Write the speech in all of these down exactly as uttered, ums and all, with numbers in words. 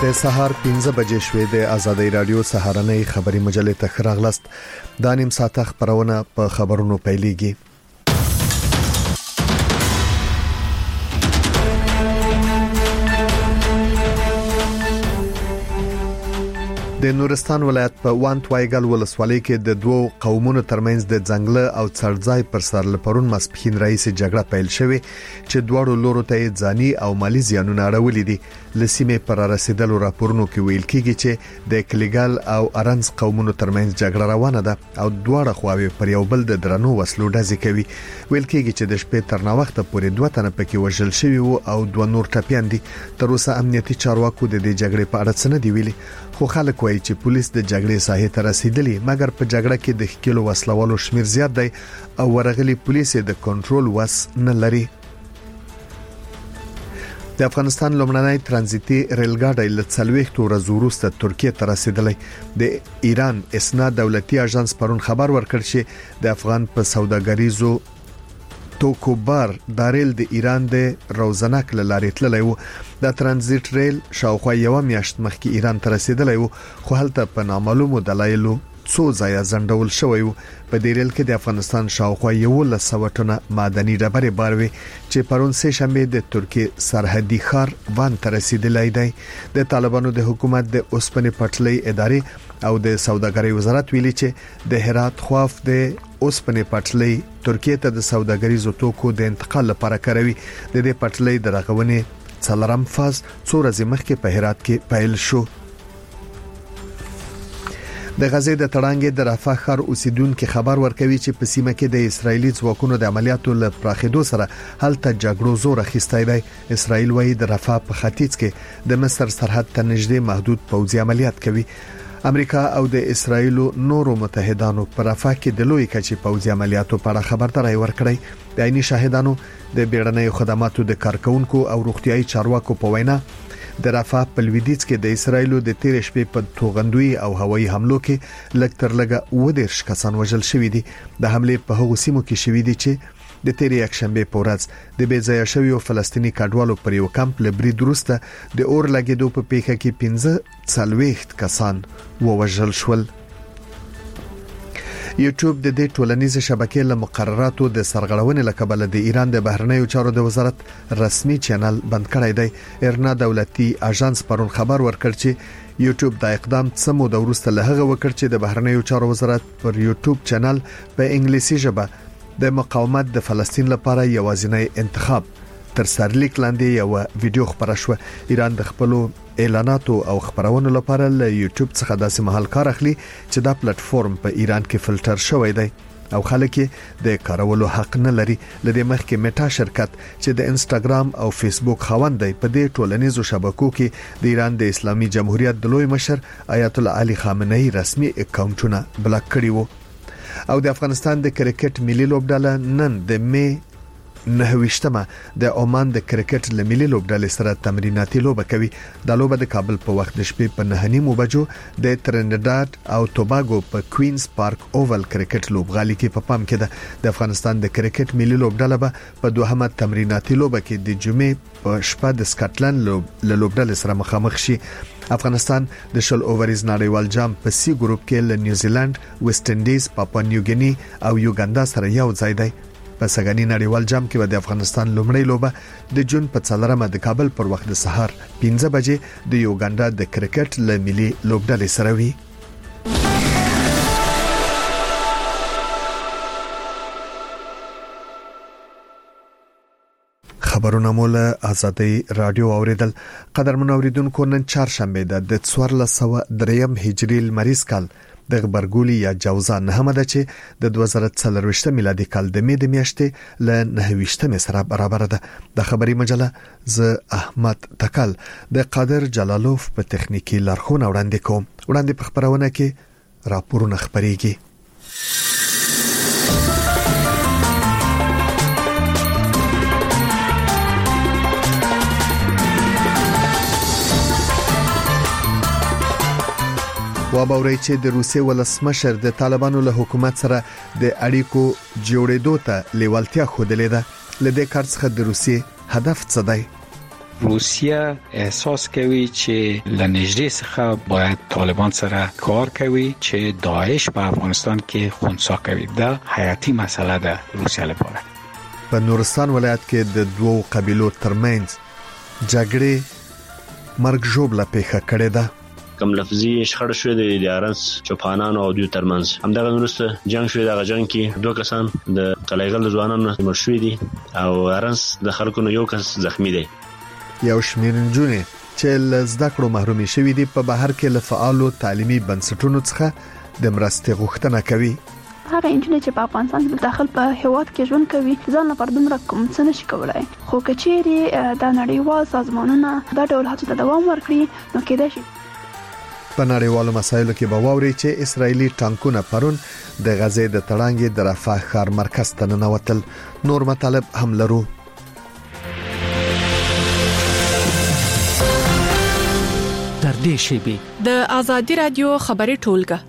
د سهار پنځه بجې شوې د آزادۍ رادیو سهارنۍ خبري مجلې ته خراغلست. د نیم ساعت خبرونه په خبرونو پیلېږي. د نورستان ولایت په وانت وایګل ولسوالۍ کې د دوو قومونو ترمنځ د ځنګل او څړځای پر سر لپرون مسپخین رئیس جګړه پیل شوه چې دواړو لورو ته ځاني او مالی زیانونه اړولې دي. لسیمه پر رسیدلو راپورونو کې ویل کېږي چې د کلیګل او ارنز قومونو ترمنځ جګړه روانه ده او دواړه خواوې پر یو بل د درنو وسلو ډزې کوي. ویل کېږي چې د شپې تر ناوخته پورې دوه تنه پکې وژل شوي وو او دوه نور ټپيان دي. تر اوسه امنیتي چارواکو د دې جګړې په اړه څه نه دی ویلي، خو خلک وایي چې پولیس د جګړې ساحې ته رسیدلی، مګر په جګړه کې د ښکېلو وسلوالو شمیر زیات دی او ورغلي پولیس د کنټرول وس نه لري. د افغانستان لومړنی ترانزیتي ریلګاډی له څلوېښت ورځې وروسته ترکیه ته رسیدلی. د ایران اسنا دولتي اژانس پرون خبر ورکړ چې د افغان په سوداګریزو توکوبار د ریل د ایران د روزناک لارې تللی وو. د ترانزیت ریل شاوخوا یو میاشت مخکې ایران ته رسیدلی وو، خو هلته په نامعلومو دلایلو څو ځایه ځنډول شوی وو. په دې ریل کې د افغانستان شاوخوا یو لسو ټنه معدني ډبرې باروي چې پرون سه شنبه د ترکیه سرحدي ښار وان ته رسیدلی دی. د طالبانو د حکومت د اوسپنې پټلۍ ادارې او د سوداګرۍ وزارت ویلي چې د هرات خواف د اوسپنې پټلۍ ترکیه ته د سوداګریزو توکو د انتقال لپاره کاروي. د دې پټلۍ د رغونې څلورم فاز څو ورځې مخکې په هرات کې پیل شو. د غزې د تړانګې د رفح ښار اوسیدونکو خبر ورکوي چې په سیمه کې د اسرایلی ځواکونو د عملیاتو له پراخېدو سره هلته جګړو زور اخیستی دی. اسرایل وايي د رفح په ختیځ کې د مصر سرحد ته نږدې محدود پوځي عملیات کوي. امریکا او د اسرایل نورو متحدانو پر رفح کې د لوی کچې پوځي عملیاتو په اړه خبرداري ورکړې. د عیني شاهدانو د بیړنیو خدماتو د کارکونکو او روغتيایي چارواکو په وینا د رفح په لویدیځ کې د اسرایل د تیر شپې په توغندوی او هوایي حملو کې لږ تر لږه و دیرش کسان وژل شوي دي. د حملې په هغو سیمو کې شوي دي چې د تیر یکشنبه په ورځ د بیځایه شویو فلسطینی کډوالو پر یو کمپ لبرید وروسته د اور لګیدو په پیښه کې پنځه څلوېښت کسان ووژل شول. یوټیوب د دې ټولنیزې شبکې له مقرراتو د سرغړونې لکبل د ایران د بهرنیو چارو د وزارت رسمي چینل بند کړی دی. ایرنا دولتي اژانس پرون خبر ورکړ چې یوټیوب د اقدام څه موده وروسته له هغه وکړ چې د بهرنیو چارو وزارت پر یوټیوب چینل په انګلیسي ژبه د مقاومت د فلسطین لپاره یوازینی انتخاب تر سرلیک لاندې یو ویډیو خبره شو. ایران د خپل اعلاناتو او خبرونو لپاره له یوټیوب څخه داسې محل کار اخلي چې دا پلیټ فارم په ایران کې فلټر شوی دی او خلک د کارولو حق نه لري. لدې مخکې میټا شرکت چې د انستګرام او فیسبوک خاوند دی په دې ټولنیزو شبکو کې د ایران د اسلامي جمهوریت د لوی مشر آیت الله علي خامنه‌ای رسمي اکاونټونه بلاک کړي وو. او د افغانستان د کرکټ ملي لوبډله نن د می نهویشتمه د عمان د کرکټ له ملي لوبډلې سره تمریناتي لوبه کوي. د لوبه د کابل په وخت د شپې په نه نیمو بجو د ترینیداد او توباګو په کوینز پارک اوول کرکټ لوبغالي کې په پام کې ده. د افغانستان د کرکټ ملي لوبډله به په دوهمه تمریناتي لوبه کې د جمعې په شپه د سکاټلند له لوبډلې سره مخامخ شي. افغانستان د شل اووریز نړیوال جام په سی ګروپ کې له نیوزیلند، ویسټ انډیز، پاپوا نیوګینی او یوګاندا سره یو ځای دی. په سګنی نړیوال جام کې د افغانستان لومړی لوبه د جون په څلورمه د کابل پر وخت د سهار پنځه بجې د یوګاندا د کرکټ له ملي لوبډلې سره وي. خبرونه مول آزادۍ رادیو اوریدل. قدرمن اوریدونکو، نن چهارشنبه ده د څوارلس سوه دریم هجری لمریز کال د غبرګولی یا جوزا نهمه ده چې د دوه زره څلرویشت میلادي کال د می د میاشتې ل نهویشتمه سره برابر ده. د خبري مجله ز احمد تکل د قادر جلالوف په تخنیکی لارښوونه وړاندې کوم. وړاندې په خبرونه کې راپورونه خبريږي. وابوري چې د روسي ولسمشر د طالبانو له حکومت سره د اړیکو جوړېدو ته لیوالتیا خوده لیده. لدې کار څخه د روسي هدف څه دی؟ روسیه احساس کوي چې لنیجری څخه باید طالبان سره کار کوي چې داعش په افغانستان کې خنثی کوي. دا حیاتي مسله ده روسیه لپاره. په نورستان ولایت کې د دوو قبیلو ترمنځ جګړې مرګ ژوبله پیښه کړې ده. کوم لفظي شخړه شوې د ارنس چوپانانو او دوی ترمنځ. همدغه وروسته جنگ شوې. دغه جنگ کې دوه کسان د قلعهګل ځوانانو مړ شوي دي او ارنس د خلکو نو یو کس زخمی دی. یو شمېر نجونې چې له زده کړو محرومې شوي دي په بهر کې له فعالو تعلیمي بنسټونو څخه د مرستې غوښتنه کوي. هغه انجنیر چې په افغانستان کې داخل په هیواد کې ژوند کوي ځان لپاره دومره کوم څه نشي کولای، خو کچېری د نړیوال سازمانونو دا ډول هڅو ته دوام ورکړي نو کېدای شي. په نړیوالو مسایلو کې به واوري چې اسرایلی ټانکونه پرون د غزې د تړانګې د رفح ښار مرکز ته ننوتل. نور مطالب هم لرو. در دې شیبي د ازادي رادیو خبري ټولګه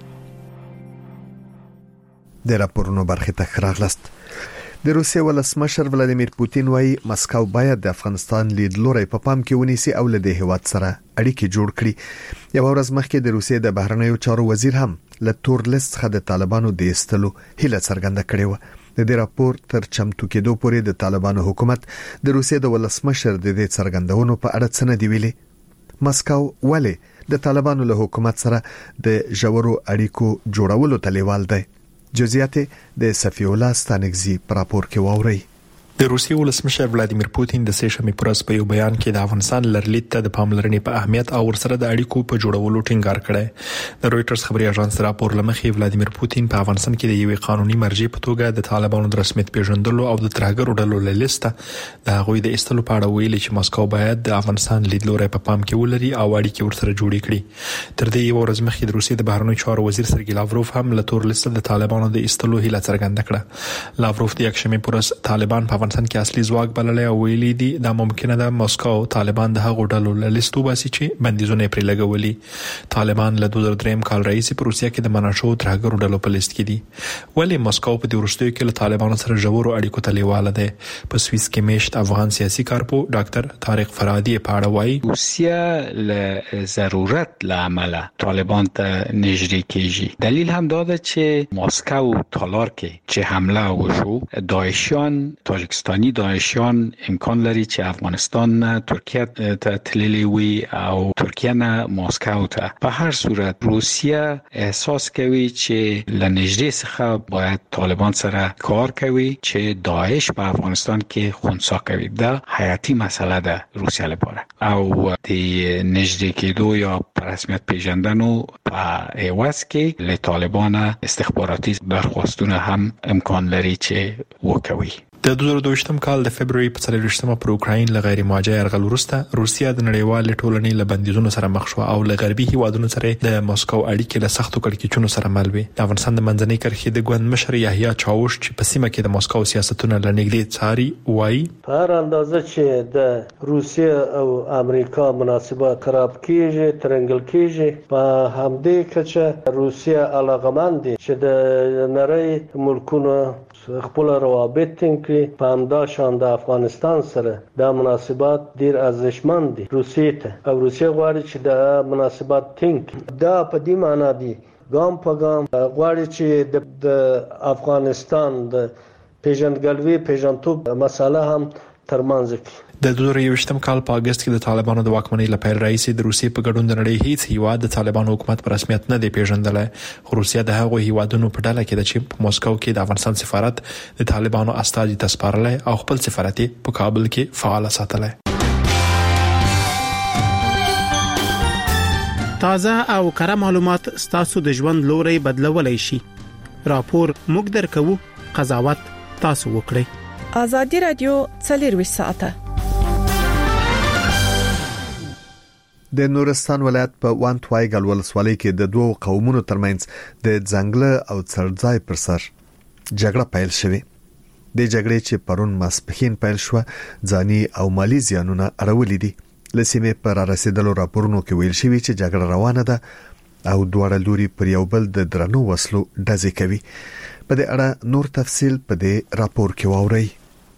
د راپورونو برخه ته راغلاست. د روسیې ولسمشر ولادیمیر پوتین وايي مسکو باید د افغانستان لیدلوري په پام کې ونیسي او له دې هیواد سره اړیکې جوړ کړي. یو ورځ مخکې د روسیې د بهرنیو چارو وزیر هم له تور لیست څخه د طالبانو د ایستلو هیله څرګنده کړې و. د دې راپور تر چمتو کېدو پورې د طالبانو حکومت د روسیې د ولسمشر د دې څرګندونو په اړه څه نه دی ویلي. مسکو ولې د طالبانو له حکومت سره د ژورو اړیکو جوړولو ته لیوال دی؟ جزئیات د صفی الله ستانګزی پر راپور کې واوري. د روسیې ولسمشر ولادیمیر پوتین د سه شنبه پر ورځ په یو بیان کې د افغانستان لرلید ته د پاملرنې په اهمیت او ورسره د اړیکو په جوړولو ټینګار کړی. د رويټرز خبري اژانس راپور لمخې ولادیمیر پوتین په افغانستان کې د یوې قانوني مرجع په توګه د طالبانو د رسمیت پیژندلو او د ترهګرو ډلو له لیسته د هغوی د ایستلو په اړه ویلي چې مسکو باید د افغانستان لیدلوري په پام کې ولري او اړیکې ورسره جوړې کړي. تر دې یو ورځ مخکې د روسیې د بهرنیو چارو وزیر سرګی لاوروف هم له تور لیسته د طالبانو د ایستلو هیله څرګنده کړه. لاوروف د یکشنبه پر ورځ طالبان په افغانستان کې اصلي ځواک بللی او ویلي دي دا ممکنه ده مسکو طالبان د هغو ډلو له لیستو باسي چې بندیزونه پرې لګولي. طالبان له دوه زره درې کال راهیسې په روسیه کې د مناشو ترهګرو ډلو په لیست کې دي. ولې مسکو په دې وروستیو کې له طالبانو سره ژورو اړیکو ته لیواله ده؟ په سویس کې میشت افغان سیاسي کارپو ډاکټر طارق فرادی په اړه وایي روسیه له ضرورت له عمله طالبان ته نږدې کیږي. دلیل هم دا ده چې مسکو تالار کې چې حمله وشو داعشیان تاجیکستانی داعشیان امکان لري چې افغانستان نه ترکیه ته تللی وي او ترکیه نه مسکو ته. په هر صورت روسیه احساس کوي چې لنیجری څخه باید طالبان سره کار کوي چې داعش په افغانستان کې خنثی کوي. دا حیاتي مسله ده روسیه لپاره او د نږدې کېدو یا په رسمیت پیژندنو په ایواز کې له طالبان استخباراتي درخواستونه هم امکان لري چې وکوي. د دوه زره دوه کال د فبرवरी په څلوېښتمه پر اوکراین له غیر مواجه یرغل وروسته روسیه د نړیوال ټولنې له بندیزونو سره مخ شو او له غربي هیوادونو سره د مسکو اړیکې له سختو کړکېچونو سره مل وي. د افغانستان د منځنۍ کرښې د ګوند مشر یحیی چاوش چې په سیمه کې د مسکو سیاستونه لنګدې څاري وایي په هر اندازه چې د روسیه او امریکا مناسبات خراب کیږي ترنګل کیږي په همدې کچه روسیه علاقمند دي چې د نړۍ ملکونو خپل روابط ټینګ کړي. په همدا شان د افغانستان سره د مناسبات ډیر ارزښتمن دي روسیې ته او روسیه غواړي چې د مناسبات ټینګ کړي. دا په دې معنی دي ګام په ګام غواړي چې د افغانستان د پیژندګلوي پیژندتوب مسله هم ترمنځ کړي. د دوه زره یوویشتم کال په اگست کې د طالبانو د واکمنۍ لپاره رئیس د روسیې په ګډون د نړۍ هیڅ هیواد د طالبانو حکومت په رسمیت نه دی پیژندلی. خو روسیه د هغو هیوادونو په ډله کې ده چې په مسکو کې د افغانستان سفارت د طالبانو استازي ته سپارلی او خپل سفارت په کابل کې فعال ساتلی. تازه او کره معلومات ستاسو د ژوند لوري بدلولای شي. راپور موږ درکو، قضاوت تاسو وکړئ. ازادي رادیو څلور ساعته د نورستان ولایت په وانټوایګل ولسوالۍ کې د دوو قومونو ترمنځ د ځنګله او څړځای پر سر جګړه پیل شوه. د جګړې چې پرون ماسپښین پیل شو ځاني او مالی زیانونه اړولې دي. لسیمه پر رسیدلو راپورونو کې ویل شوی چې جګړه روانه ده او دواړه لوري پر یو بل د درنو وسلو ډزې کوي. په دې اړه نور تفصیل په دې راپور کې واورئ.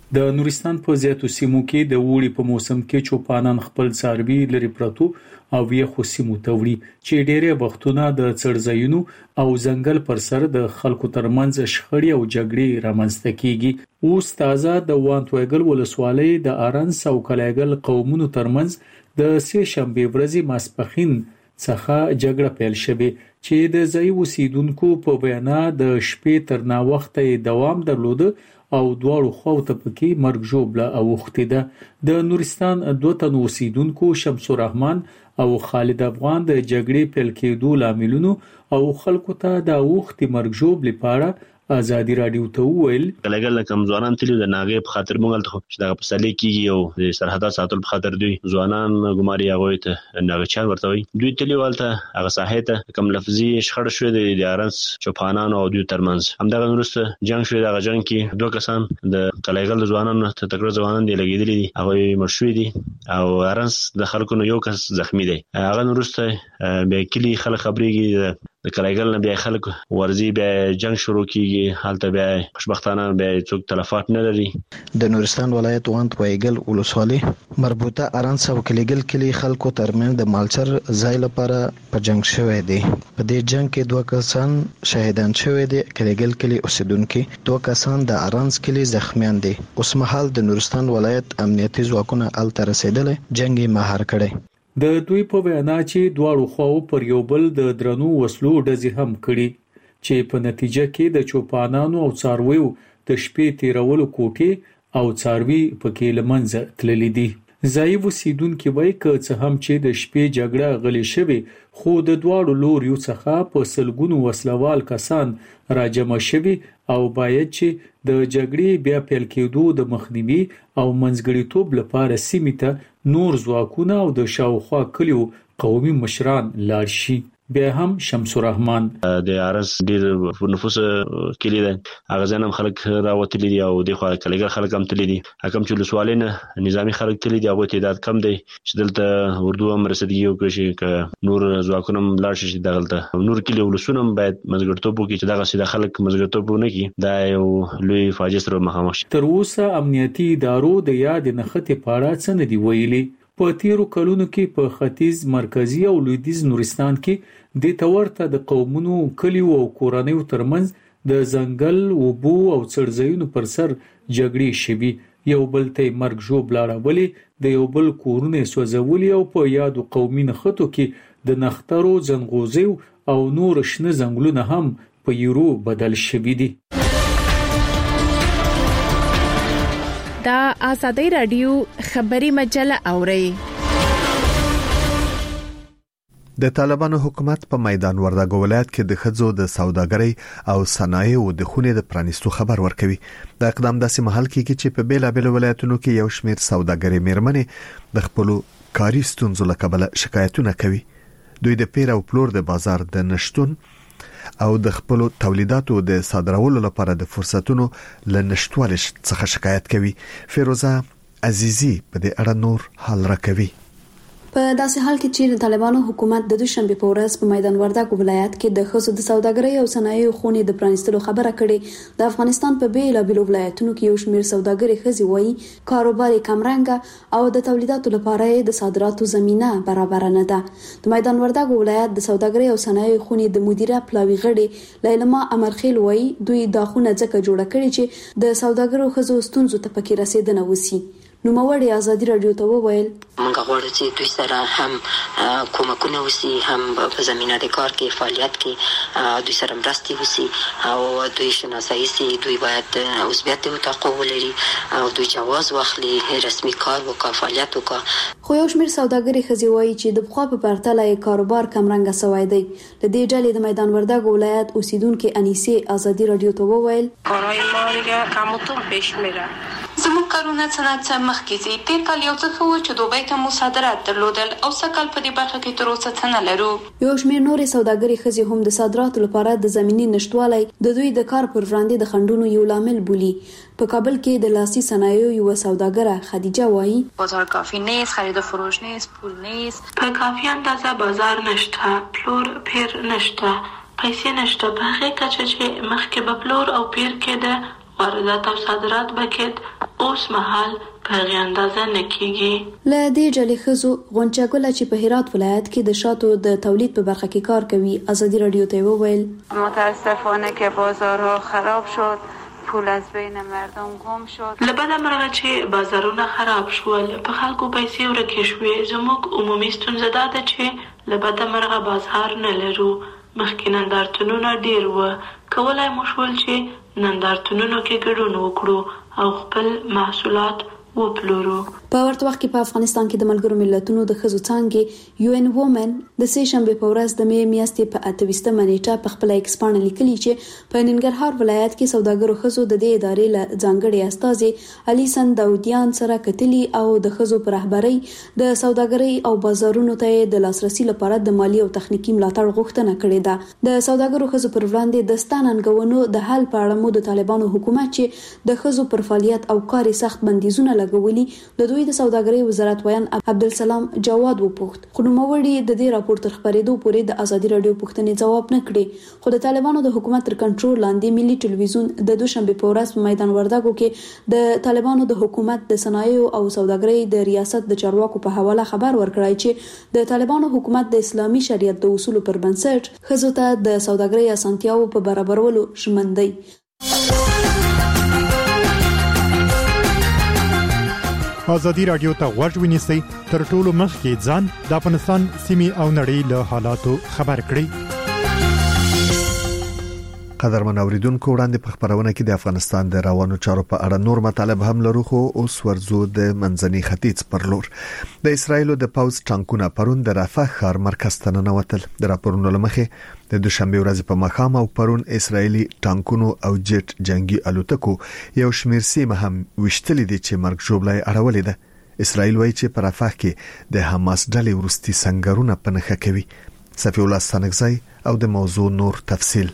د نورستان په زیاتو سیمو کې د وړي په موسم کې چوپانان خپل څاروي لري پرتو او یې خصيمو توړي چې ډېرې وختونه د څړځایونو او ځنګل پر سر د خلکو ترمنځ شخړې او جګړې رامنځته کیږي. اوس تازه د وانتویګل ولسوالۍ د ارنس او کلیګل قومونو ترمنځ د سې شنبه ورځې ماسپخین څخه جګړه پیل شوه چې د ځای اوسیدونکو په بیان د شپې تر نا وخته دوام درلود او دواړو خواو ته پکې مرګ ژوبله اوښتې ده. د نورستان دوه تن اوسیدونکو شمس الرحمن او خالد افغان د جګړې پیل کېدو لاملونو او خلکو ته د اوښتې مرګ ژوبلې په اړه ازادي رادیو ته وویل کلګل کم ځوانان تلو د ناغې په خاطر مونږ ته چې دا په سالي کېږي او د سرحدات ساتل په خاطر دوی ځوانان ګماري هغه ته ناغچان ورته وي دوی تلو ولته هغه ساحه ته کم لفظي شخړه شوې د ارنس چوپانان او دوی ترمنځ همدغه نورسته جنگ شوې دغه جنگ کې دوه کسان د کلګل ځوانانو ته تکړه ځوانان دی لګیدلي دي هغه مرشوي دي او ارنس د خلکو نو یو کس زخمی دی هغه نورسته به کلی خلک خبريږي د کلګل نه بیا خلک ورزي بیا جنگ شروع کیږي حالت بیا خوشبختانه بیا څوک تلفات نه لري. د نورستان ولایت وانت وایګل ولسوالۍ مربوطه ارنس او کلیګل کلی خلکو ترمن د مالچر ځای لپاره په جنگ شوې دي. په دې جنگ کې دوه کسان شهیدان شوې دي. کلیګل کلی اوسیدونکو دوه کسان د ارنس کلی زخمیان دي. اوس مهال د نورستان ولایت امنیتي ځواکونه ال تر رسیدل جنگي مهار کړي. د دوی په وینا چې دواړو خواو پر یو بل د درنو وسلو ډزې هم کړي چې په نتیجه کې د چوپانانو او څارویو د شپې تیرولو کوټې او څاروي پکې لمنځه تللي دي. ځای اوسیدونکو وایي که څه هم چې د شپې جګړه غلې شوې خو د دواړو لوریو څخه په سلګونو وسلوال کسان راجمع شوي او باید چې د جګړې بیا پیل کېدو د مخنیوي او منځګړیتوب لپاره سیمې ته نور ځواکونه او د شاوخوا کلیو قومي مشران لاړ شي. بیا هم شمس الرحمن د ارس ډیر نفوس کلی ده هغه ځنم خلک راوتلي دي او د خو کلیګر خلک هم تللي دي حکم چې لسوالینه نظامی خلک تللي دي هغه تعداد کم دی چې دلته اردو هم رسیدي یو کې چې نور ځواکونه لاړ شي دغلته نور کلی ولسونه باید مزګرتوب وکړي چې دغه سیده خلک مزګرتوب ونه کړي دا یو لوی فاجعه سره مخامخ شي. تر اوسه امنیتي ادارو د یاد نخښتې پاړه څه نه دی ویلي. په تیرو کلونو کې په ختیځ مرکزی او لویدیځ نورستان کې د تورته د قومونو کلیو او کورنیو ترمنځ د ځنګل وبو او څړځایونو پر سر جګړې شوي یو بل ته مرګ ژوبله راولي د یو بل کورونه سوځولي او په یادو قومي نښتو کې د نخترو ځنغوزیو او نور شنه ځنګلونه هم په یورو بدل شوي دي. دا آزادی رادیو خبری مجله اوري. د طالبانو حکومت په میدان وردګ ولایت کې د خځو د سوداګرۍ او صنایعو د خونې د پرانیستو خبر ورکوي. د اقدام داسې محل کې چې په بیلابل ولایتونو کې یو شمېر سوداګرۍ میرمنې د خپل کاري ستونزو له کبله شکایتونه کوي. دوی د پیر او پلور د بازار د نشټون او د خپل تولیداتو د صادرولو لپاره د فرصتونو لنشټوالش څخه شکایت کوي. فیروزه عزیزی په دې اړه نور حال راکوي. په داسې حال کې چې د طالبانو حکومت د دوشنبه په ورځ په میدان وردګ ولایت کې د خصوصي د سوداګرۍ او صنایعو خونې د پرانیستلو خبره کړې. د افغانستان په بیلابل ولایتونو کې یو شمېر سوداګرۍ خزي وایي کاروبار کمرنګ او د تولیداتو لپاره د صادراتو زمينه برابر نه ده. د میدان وردګ ولایت د سوداګرۍ او صنایعو خونې د مدیره پلاوی غړي لیلما امرخیل وایي دوی دا خونه ځکه جوړه کړې چې د سوداګرو خزو ستونزو ته پکې رسیدنه وسی. نو موړي ازادي رادیو ته وویل موږ غواړو چې دوی سره هم کومکونه وسی هم په زمينه د کار کې فعالیت کې دوی سره مرستي وسی او دوی شناسایی سي دوی باید عضویت او تقو لري او دوی جواز واخلي رسمي کار وکړي فعالیت وکړي. خو یو شمېر سوداګرۍ خزي وایي چې د بخوا په پرتله کاروبار کمرنګ سوی دی. د دې ډلې د میدان وردګ ولایت اوسیدونکو انیسه ازادي رادیو ته وویل کارهای ما دیگه کمتون پیش میره. زموږ کارونه صنعت څخه مخکې دي. تیر کال یو څه خو چې دوبۍ ته مو صادرات درلودل او سکل په دې برخه کې تر اوسه څه نه لرو. یو شمېر نورې سوداګرۍ خزي هم د صادراتو لپاره د زمینی نشټوالي د دوی د کار پر وړاندې د خندونو یو لامل بولی. په کابل کې د لاسي صنایعو یو سوداګره خدیجه وایي بازار کافی نیست، خرید و فروش نیست، پول نیست. په کافی اندازه بازار نشته، پلور پیر نشته، پیسې نشته. په هغه کچه چې مخکې به پلور او پیر کې د واردات او صادرات بکید اوس مهال په اندازه نکېږي. له دې جلې خزو غونچاګل چې په هرات ولایت کې د شاتو د تولید په برخه کې کار کوي ازادي رادیو ته وویل متاسفانه که بازارها خراب شد، پول از بین مردم گم شد. لبدا مرغه چې بازارونه خراب شول، په خلکو پیسې ورکې شوې. زموږ عمومي ستونزه دا ده چې لبدا مرغه بازار نه لرو. مخکې نندارتونونه ډیر و، کولای مو شول چې نندارتونونو کې ګډون وکړو او خپل محصولات وپلورو. په ورته وخت کې په افغانستان کې د ملګرو ملتونو د ښځو څانګې یو ان وومن د سې شنبه په ورځ د مې میاشتې په اته ویشتمه نیټه په خپل ایکس باندې لیکلي چې په ننګرهار ولایت کې سوداګرو ښځو د دې ادارې له ځانګړي استازي الیسن داودیان سره کتلي او د ښځو پر رهبرۍ د سوداګرۍ او بازارونو ته د لاسرسي لپاره د مالی او تخنیکی ملاتړ غوښتنه کړې ده. د سوداګرو ښځو پر وړاندې د ستاننګونو د حل په اړه مو د طالبانو حکومت چې د ښځو پر فعالیت او کار سخت بندیزونه لګولي د دوی د سوداګرۍ وزارت ویان عبدالسلام جواد وپوښت، خو نوموړي د دې راپور تر خبرېدو پورې د ازادي رادیو پوښتنې ځواب نه کړي. خو د طالبانو د حکومت تر کنټرول لاندې ملي ټلویزیون د دوشنبه په ورځ په میدان وردګو کې د طالبانو د حکومت د صنایعو او سوداګرۍ د ریاست د چارواکو په حواله خبر ورکړی چې د طالبانو حکومت د اسلامي شریعت د اصولو پر بنسټ ښځو ته د سوداګرۍ اسانتیاو په برابرولو ژمن دی. ازادي رادیو ته غوږ ونیسئ، تر ټولو مخکې ځان د افغانستان سیمې او نړۍ له حالاتو خبر کړئ. قدرمن اوریدونکو، وړاندې په خبرونه کې د افغانستان د روانو چارو په اړه نور مطالب هم لرو، خو اوس ورزو د منځني ختیځ پر لور. د اسرایل د پاوز ټانکونه پرون د رفح ښار مرکز ته ننوتل. د راپورونو لمخې د دوشنبه ورځ په ماښام او پرون اسرایلی ټانکونو او جټ جنگي الوتکو یو شمیر سیمه هم وشتلې دي چې مرګ ژوبلای اړولې ده. اسرایل وایي چې په رفح کې د حماس ډلې ورستي سنگرونه پنهخه کوي. صفی الله سنگزای او د موضوع نور تفصیل.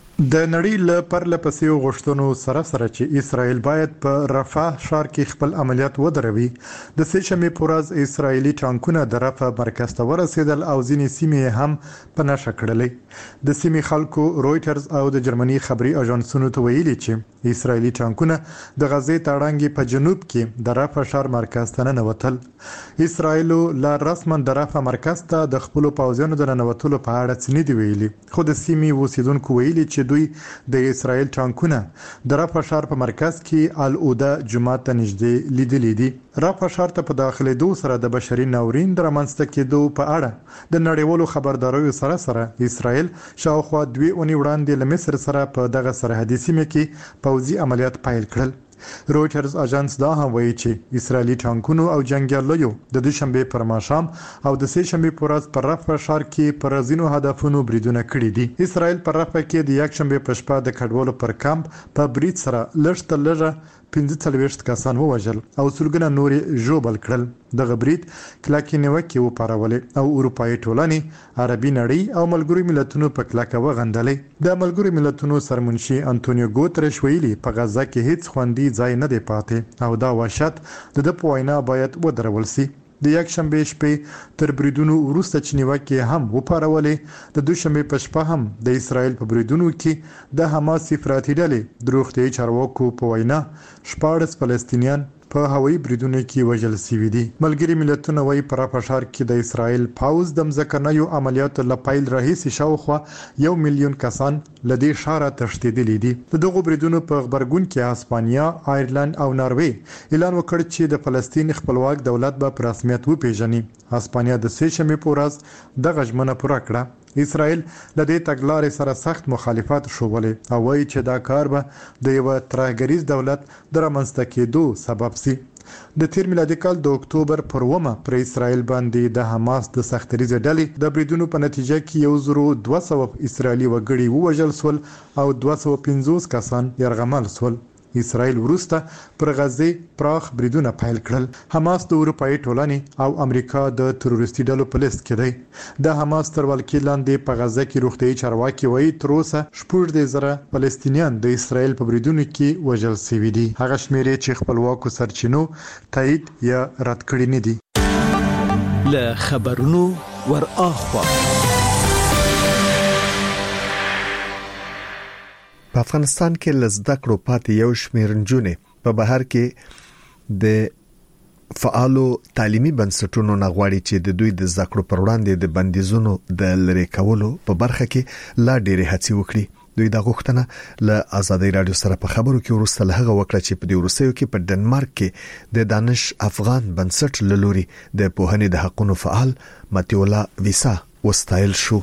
د نړۍ له پرله پسې غوښتنو سره سره چې اسرائیل باید په رفح ښار کې خپل عملیات ودروي، د سې شنبه په ورځ اسرایلی ټانکونه د رفح مرکز ته ورسېدل او ځینې سیمې هم په نښه کړلې. د سیمې خلکو رويټرز او د جرمني خبري اژانسونو ته ویلي چې اسرایلی ټانکونه د غزې تړانګې په جنوب کې د رفح ښار مرکز ته ننوتل. اسرایل لا رسما د رفح مرکز ته د خپل پوځونو د ننوتلو په اړه څه نه دی ویلي، خو د سیمې اوسیدونکو ویلي چې دوی د اسرایل ټانکونه د رفح ښار په مرکز کې العوده جمعه ته نږدې لیدلې دي. رفح ښار ته په داخلي دوه سره د بشري ناورین د رامنځته کېدو په اړه د نړیوالو خبرداريو سره سره اسرایل شاوخوا دوی اونۍ وړاندې له مصر سره په دغه سرحدي سیمه کې پوځي عملیات پیل کړل. رويټرز اژانس دا هم وایي چې اسرایلی ټانکونو او جنگیالیو د دوشنبه پر ماښام او د سې شنبه پر ورځ پر رفح ښار کې پر ځینو هدفونو بریدونه کړي دي. اسرایل پر رفح کې د یک شنبه په شپه د کډوالو پر کمپ په برید سره لږ تر لږه پنځه څلوېښت کسان ووژل او سلګونه نورې ژوبل کړل. دغه برید کلکې نیوکې وپارولې او اروپایي ټولنې، عربي نړۍ او ملګرو ملتونو په کلکه وغندلې. د ملګرو ملتونو سرمنشي انټونیو ګوتریش ویلي په غزه کې هیڅ خوندي ځای نه دی پاتې او دا وحشت د د پوینا باید ودرول شي. د یک شنبه شپې تر بریدونو وروسته چې نیوکې هم وپارولې، د دوشنبه په شپه هم د اسرایل په بریدونو کې د حماس افراطي ډلې د روغتیايي چارواکو په وینا شپاړس فلسطینیان په هوایي بریدونو کې وژل شوي دي. ملګري ملتونه وايي په رفح ښار کې د اسرایل پاوز د ځمکنیو عملیاتو لپاره راهیسي شاوخوا یو میلیون کسان لدی ښار تښتیدلي دي. د دغو بریدونو په خبرګون کې هسپانیا، آیرلند او ناروې اعلان وکړ چې د فلسطین خپلواک دولت به په رسمیت وپیژني. هسپانیا د سې شنبه په ورځ دغه ژمنه پوره کړه. اسرائیل د دې تګلارې سره سخت مخالفت شوولې او وایي چې دا کار به د یو ترهګریز دولت د رامنځته کېدو سبب شي. د تیر میلادي کال د اکتوبر پر اوومه پر اسرائیل باندې د حماس د سختریزه ډلې د بریدونو په نتیجه کې یو زرو دوه سوه اسرائیلي وګړي ووژل شول او دوه سوه پنځوس کسان یرغمل شول. اسرائیل وروسته پر غزه پراخ بریدونه پیل کړل. حماس د اروپایي ټولنې او امریکا د تروریستي ډلو په لیست کې دی. د حماس تر ولکې لاندې په غزه کې روغتیايي چارواکي وایي تر اوسه شپږ دېرش زره فلسطینیان د اسرائیل په بریدونو کې وژل شوي دي. هغه شمیرې چې خپلواکو سرچینو تایید یا رد کړي نه دي. له خبرونو ور اخوا په افغانستان کې لزده کړو پاتې یو شمیر نجونې په بهر کې د فعالو تعلیمي بنسټونو نغواړي چې د دوی د ذکر پر وړاندې د بندیزونو د لری کولو په برخه کې لا ډېرې هڅې وکړي. دوی دا غوښتنه له آزادۍ رادیو سره په خبرو کې ورسته له هغه وکړه چې په دې ورسېو کې په ډنمارک کې د دانش افغان بنسټ لوري د پوهنې د حقوقو فعال ماتیولا ویسا وستایل شو.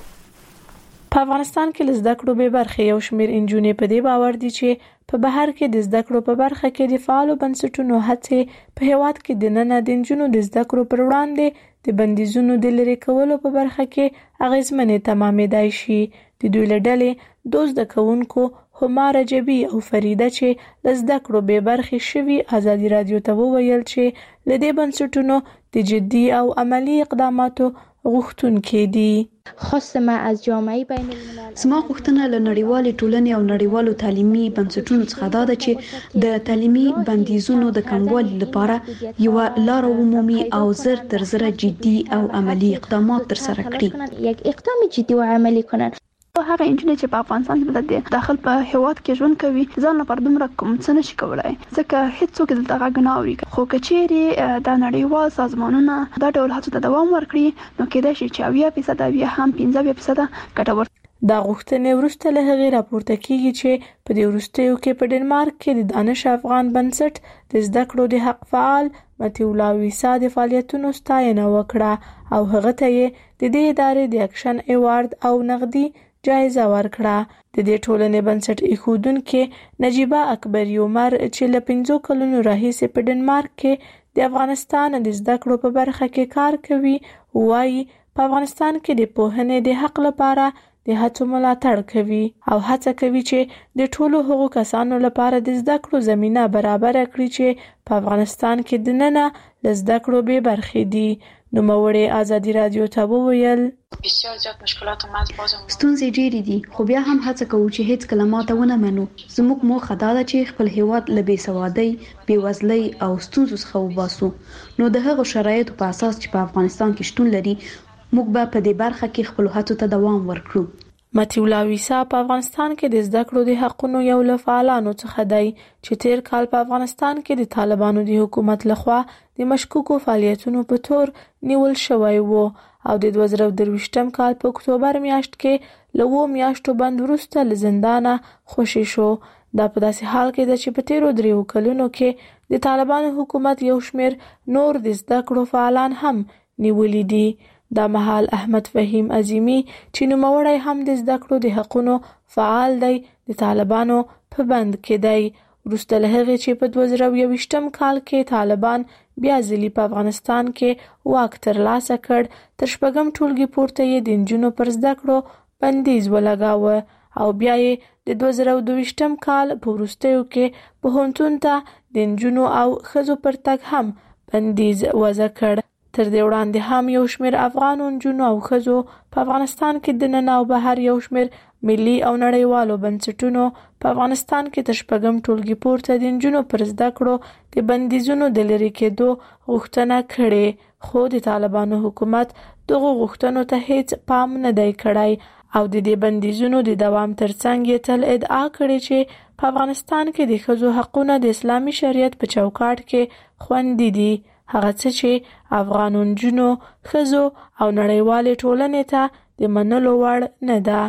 په افغانستان کې لزده کړو به برخه یو شمیر انجونې په دې باور دي چې په بهر کې د زده کړو په برخه کې د فعالو بنسټونو هڅې په هیواد کې د نن د انجونو د زده کړو پر وړاندې د بندیزونو د لری کولو په برخه کې اغیزمنې تمامېدای شي. د دوی لړلې دوز د کونکو هما رجبی او فریده چې لزده کړو به برخه شوی آزادی رادیو ته وویل چې لدې بنسټونو د جدي او عملی اقداماتو غوښتونکي دي. خاصه از جامعه بین الملل زما غوښتنه له نړیوالې ټولنې او نړیوالو تعلیمي بنسټونو څخه دا ده چې د تعلیمي بندیزونو د کموالي لپاره یو لار عمومي او زر تر زر جدي او عملی اقدامات ترسره کړي. یک اقدام جدي او عملی کنن. هغه انجنیر چې په افغانستان کې د داخل په هیواد کې ژوند کوي ځان لپاره دومره کوم څه نشي کولای ځکه هیڅوک دلته غږ نه اوري. خو کچېری د نړیوال سازمانونو دا ډول هڅو ته دوام ورکړي نو کېدای شي چې اویا فیصد اویا هم پنځه فیصد ګټور. دا غوښتنې ورسته له هغې راپورته کیږي چې په دې وروستیو کې په ډنمارک کې د دانش افغان بنسټ د زده کړو د حق فعال ماتیولا ویسا د فعالیتونو ستاینه وکړه او هغه ته یې د دې ادارې د اکشن ایوارد او نقدي جایزه ورکړه. د دې ټولنې بنسټ ایښودونکې نجیبه اکبری عمر چې له پنځو کلونو راهیسې په ډنمارک کې د افغانستان د زده کړو په برخه کې کار کوي وایي په افغانستان کې د پوهنې د حق لپاره د هڅو ملاتړ کوي او هڅه کوي چې د ټولو هغو کسانو لپاره د زده کړو زمينه برابر کړي چې په افغانستان کې د نن له زده کړو به برخې دي. نو موړې آزادی رادیو ته وویل بسیار زیات مشکلات اومد بازم ستونزې ډېرې دي خو بیا هم هڅه کوو چې هیڅ کلمات ونه منو. زموږ موخه دا ده چې خپل هیواد له بې سوادۍ، بې وزلۍ او ستونزو څخه وباسو. نو د هغو شرایطو په اساس چې په افغانستان کې شتون لري موږ به په دې برخه کې خپل هڅو ته دوام ورکړو. ماتیولا ویسا په افغانستان کې د زده کړو د حقونو یو له فعالانو څخه دی چې تیر کال په افغانستان کې د طالبانو د حکومت لخوا د مشکوکو فعالیتونو په تور نیول شوی وو او د دوه زره درویشتم کال په اکتوبر میاشت کې له اوو میاشتو بند وروسته له زندانه خوشي شو. دا په داسې حال کې ده چې په تیرو دریو کلونو کې د طالبانو حکومت یو شمیر نور د زده کړو فعالان هم نیولي دي. دا مهال احمد فهیم عظیمی چې نوموړی هم د زده کړو د حقونو فعال دی د طالبانو په بند کې دی. وروسته له هغې چې په دوه زره یوویشتم کال کې طالبان بیا ځلي په افغانستان کې واک ترلاسه کړ تر شپږم ټولګي پورته یې د نجونو پر زده کړو بندیز ولګاوه او بیا یې د دوه زره دویشتم کال په وروستیو کې پوهنتون ته د نجونو او ښځو پر تګ هم بندیز وضع کړ. تر دې وړاندې هم یو شمیر افغان نجونو او ښځو په افغانستان کې د نن او بهر یو شمیر ملي او نړیوالو بنسټونو په افغانستان کې تر شپږم ټولګي پورته د نجونو پر زده کړو د بندیزونو د لرې کېدو غوښتنه کړې خو د طالبانو حکومت دغه غوښتنو ته هیڅ پام نه دی کړی او د دې بندیزونو د دوام ترڅنګ یې تل ادعا کړې چې په افغانستان کې د ښځو حقونه د اسلامي شریعت په چوکاټ کې خوندي دي. هغه څه چې افغان نجونو، ښځو او نړیوالې ټولنې ته د منلو وړ نه ده.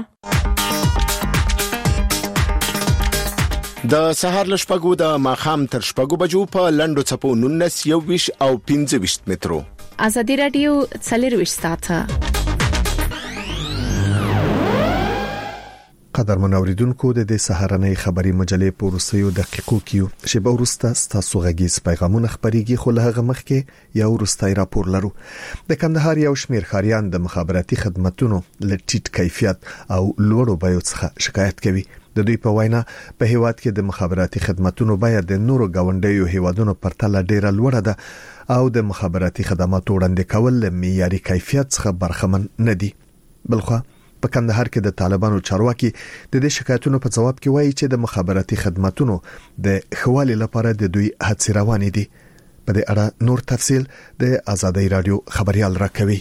د سهار لشپګو د ماخام تر شپګو بجو په لندو چپو نونس یو ویش او پنځه ویش مترو. آزادی رادیو څلور ویش ساعته. قدر منوریدونکو د دې سهارنۍ خبري مجلې په ورسېو دقیقو کې شی به ورسته ستاسو غږیز پیغامونه خبريږي خو له هغه مخکې یو ورستای راپور لرو. د کندهار یو شمیر خاریان د مخابراتي خدماتونو له ټیټ کیفیت او لوړو بیو څخه شکایت کوي. د دوی په وینا په هیواد کې د مخابراتي خدماتونو بیه د نورو غونډیو هیوادونو پرتله ډیره لوړه ده او د مخابراتي خدماتو وړاندې کول له معیاري کیفیت څخه برخمن نه دي. بلخو په کندهار کې د طالبانو چارواکي د دې شکایتونو په جواب کې وایي چې د مخابراتي خدماتو د خوالي لپاره د دوی هڅې روانې دي. په دې اړه نور تفصيل د آزادۍ رادیو خبريال راکوي.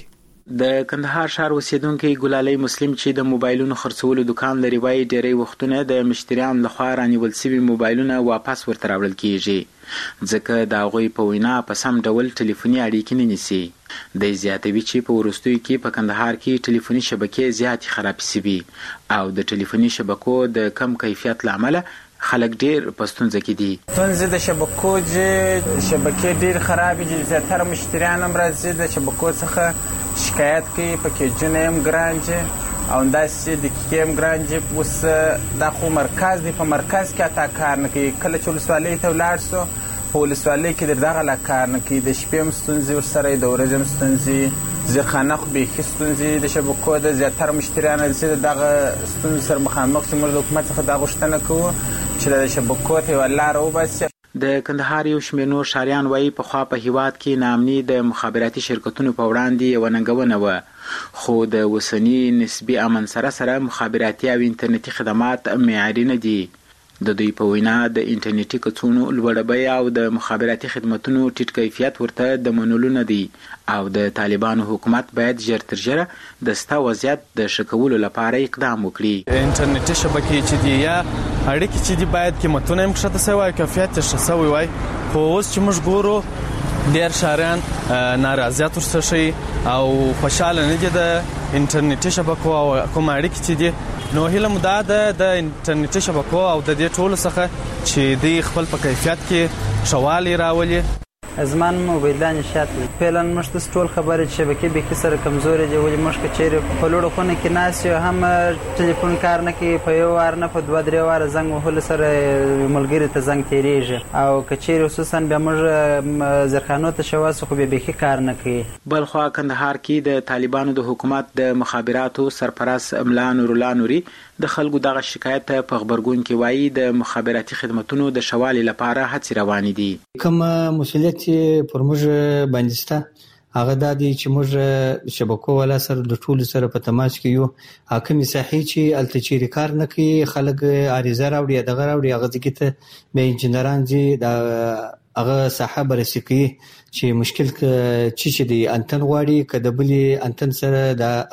د کندهار ښار اوسیدونکو ګلالي مسلم چې د موبایلونو خرڅولو دکان لري وایي ډېری وختونه د مشتریانو لخوا رانیول شوي موبایلونه واپس ورته راوړل کیږي ځکه د هغوی په وینا په سم ډول ټلیفوني اړیکې نه نیسي. د زیاتوي چې په وروستیو کې په کندهار کې ټلیفوني شبکې زیاتې خراب شوي او د ټلیفوني شبکو د کم کیفیت له امله خلک ډېر په ستونزه کې دي. ستونزې د شبکو چې شبکې ډېر خرابې دي، زیاتره مشتریان هم راځي د شبکو څخه شکایت کوي، پکیجونه هم ګران دي او همداسې دقیقې هم ګران دي. اوس دا خو مرکز دی، په مرکز کې حتی کار نه کوي. کله چې ولسوالۍ ته ولاړ سو په ولسوالۍ کې د دغه لا کار نه کوي، د شپې هم ستونزې ورسره، د ورځې هم ستونزې، زیرخانه خو بیخي ستونزې د شبکو د زیاتره مشتریان چې د دغه ستونزې سره مخامخ چې موږ د حکومت څخه دا غوښتنه کوو چې د شبکو ته یوه لاره وباسي. د کندهار یو شمېر نور ښاریان وایي پخوا په هیواد کې ناامني د مخابراتي شرکتونو په وړاندې یوه ننګونه وه، خو د اوسني نسبي امن سره سره مخابراتي او انټرنیټي خدمات معیاري نه دي. د دوی په وینا د انټرنیټي کڅوړو لوړه بیه او د مخابراتي خدماتونو ټیټ کیفیت ورته د منلو نه دي او د طالبانو حکومت باید ژر تر ژره د ستا وضعیت د ښه کولو لپاره اقدام وکړي. انټرنیټي شبکې چې دي یا اړیکې چې دي باید قیمتونه هم ښکته شوی وای، کیفیت یې ښه شوی وای. خو اوس چې موږ ګورو ډېر ښاریان نارضایت ورسره ښیي او خوشحاله نه دي د انټرنیټي شبکو او کوم اړیکې چې دي. نو هیله مو دا ده د انټرنیټي شبکو او د دې ټولو څخه چې دوی خپل په کیفیت کې ښه والی راولي. زما نوم عبیدالله نشاط دی. فعلا موږ ته ټول خبره چې شبکې بیخي سره کمزورې دي، ولې موږ که چیرې په لوړو خونه کې ناست یو هم ټلیفون کار نه کوي، په یو وار نه په دوه درې واره زنګ وهلو سره ملګري ته زنګ تېرېږي، او که چیرې خصوصا بیا موږ زیرخانو ته شواسو خو بیا بیخي کار نه کوي. بل خوا کندهار کې د طالبانو د حکومت د مخابراتو سرپرست ملا نور الله نوري د خلکو دغه شکایت ته په خبرګون کې وایي د مخابراتي خدماتونو د ښه والي لپاره هڅې روانې دي. کوم مسؤلیت پر موږ باندې شته هغه دا دی چې موږ شبکو والا سره د ټولو سره په تماس کې یو. حاکمي ساحې چې هلته چیرې کار نه کوي، خلک عریضه راوړي، دغه راوړي، هغه ځای کې ته بیا انجینران ځي د هغه ساحه بررسي کوي چې مشکل چې چې دی انتن غواړي که د بلې انتن سره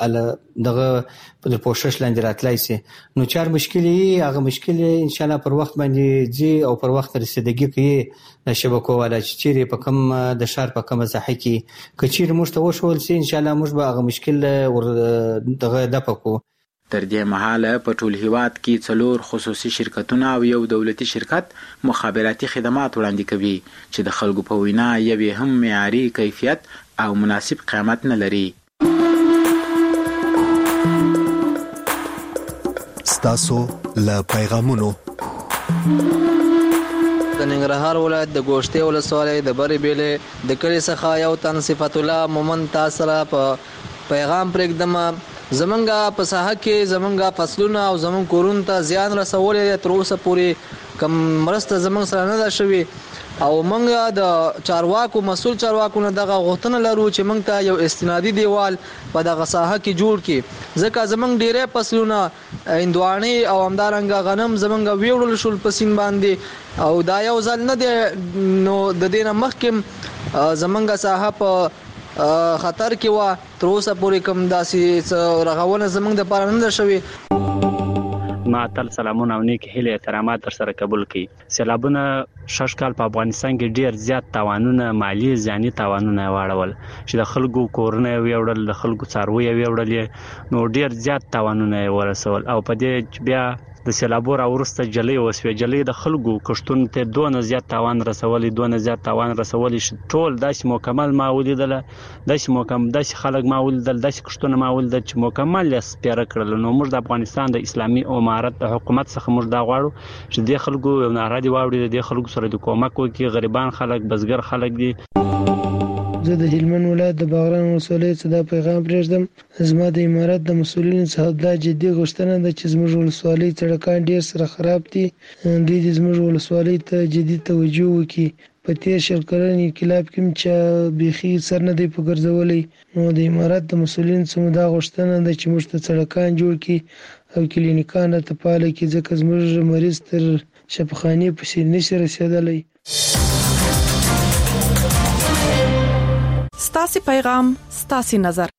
د دغه د پوښښ لاندې راتلی سي. نو چار مشکل یې هغه مشکل انشاءالله پر وخت باندې ځي او پر وخت رسیدګي کوي د شبکو والا چې چیرې په کم د ښار په کومه ساحه کې که چیرې موږ ته وښول سي انشاءالله موږ به هغه مشکل ور دغه دفع کوو. تر دې مهاله په ټول هیواد کې څلور خصوصي شرکتونه او یو دولتي شرکت مخابراتي خدمات وړاندې کوي چې د خلکو په وینا یوې هم معیاري کیفیت او مناسب قیمت نه لري. ستاسو له پیغامونو د ننګرهار ولایت د ګوشتې ولسوالۍ د برې بیلې د کلي څخه یو تن صفت الله مومن تاسو سره په پیغام پرېږدم. زمونږ په ساحه کې زمونږ فصلونه او زمونږ کورونو ته زیان رسولې تر اوسه پورې کم مرسته زمونږ سره نه ده شوې او موږ د چارواکو مسؤل چارواکو نه دغه غوښتنه لرو چې موږ ته یو استنادي دیوال په دغه ساحه کې جوړ کړي، ځکه زمونږ ډېری فصلونه هندواڼې او همدارنګه غنم زمونږ ویوړل شول په سیند باندې او دا یو ځل نه دی. نو د دې نه مخکې زمونږ ساحه په خطر کې و، تر اوسه پورې کوم داسې رغونه زموږ د پاره نه ده شوې. ما تل سلامونه او نیک هیله احترامات در سره قبول کړي. سیلابونه شش کال په افغانستان کې ډیر زیات تاوانونه، مالی ځاني تاوانونه واړول چې د خلکو کورونه ویوړل، د خلکو څاروي ویوړل، نو ډیر زیات تاوانونه ورسول او په دې بیا د سیلابو راورسته جلۍ وسوې. جلۍ د خلکو کښتونو ته دونه زیات تاوان رسولي دونه زیات تاوان رسولي چې ټول داسې مکمل ما ولیدله، داسې مکمل داسې خلک ما ولیدل، داسې کښتونه ما ولیدل چې مکمل یې سپیره کړل. نو موږ د افغانستان د اسلامي امارت د حکومت څخه موږ دا غواړو چې د خلکو یو ناره دی واوړي، د خلکو سره د کومک وکړي. غریبان خلک، بزګر خلک دي. زه د هلمند ولایت د باغران ولسوالۍ څخه دا پیغام پرېږدم. زما د امارت د مسؤلینو څخه دا جدي غوښتنه ده چې زموږ ولسوالۍ سړکان ډېر سره خراب دي، دوی دې زموږ ولسوالۍ ته جدي توجه وکړي. په تېر شل کلن انقلاب کې چې بیخي سر نه دی په ګرځولی، نو د امارت د مسؤلینو څخه دا غوښتنه ده چې موږ ته سړکان جوړ کړي او کلینیکان راته فعاله کړي، ځکه زموږ مریض تر شفاخانې پسې نشي رسېدلی. ستاسې پیغام ستاسې نظر.